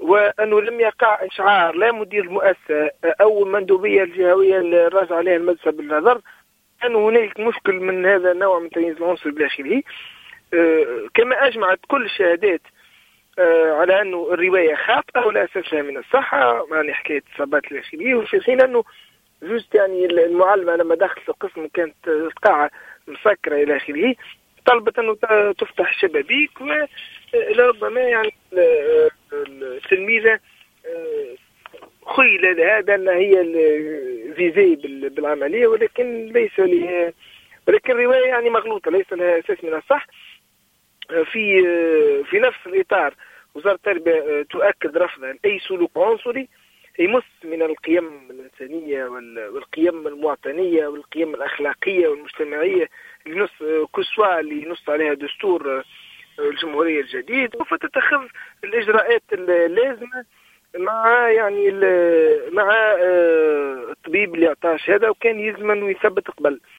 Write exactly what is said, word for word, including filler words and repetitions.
وأنه لم يقع إشعار لا مدير المؤسسة أو المندوبية الجهوية اللي راجع عليها المجلس بالنظر أن هناك مشكل من هذا النوع من تمييز العنصر إلى آخره. كما أجمعت كل الشهادات على أنه الرواية خاطئة ولا أساس لها من الصحة، يعني حكاية إصابات إلى آخره، وفي حين أنه جوست يعني المعلمة لما دخلت القسم كانت القاعة مسكرة إلى آخره، طلبت أنه تفتح الشبابيك، ولربما يعني التلميذة خيل لهذا أن هي فيزي بالعملية، ولكن ليس لها، ولكن الرواية يعني مغلوطة ليس لها أساس من الصح. في في نفس الإطار وزارة التربية تؤكد رفضها أي سلوك عنصري يمس من القيم الإنسانية والقيم المواطنية والقيم الأخلاقية والمجتمعية اللي نص كسوة اللي نص عليها دستور الجمهورية الجديد، وفتتخذ الإجراءات اللازمة مع يعني مع الطبيب اللي أعطاه الشهادة وكان يلزم أنه يثبت قبل.